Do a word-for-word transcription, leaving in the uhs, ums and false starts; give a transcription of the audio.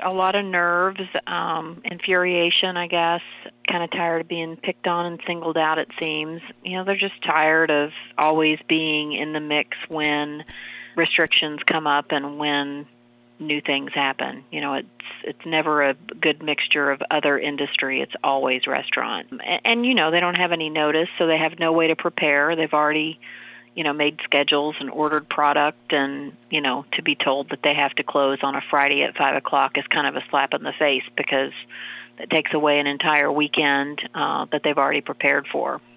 a lot of nerves, um, infuriation, I guess, kind of tired of being picked on and singled out, it seems. You know, they're just tired of always being in the mix when restrictions come up and when new things happen. You know, it's it's never a good mixture of other industry. It's always restaurant. And, and, you know, they don't have any notice, so they have no way to prepare. They've already, you know, made schedules and ordered product, and, you know, to be told that they have to close on a Friday at five o'clock is kind of a slap in the face, because it takes away an entire weekend uh, that they've already prepared for.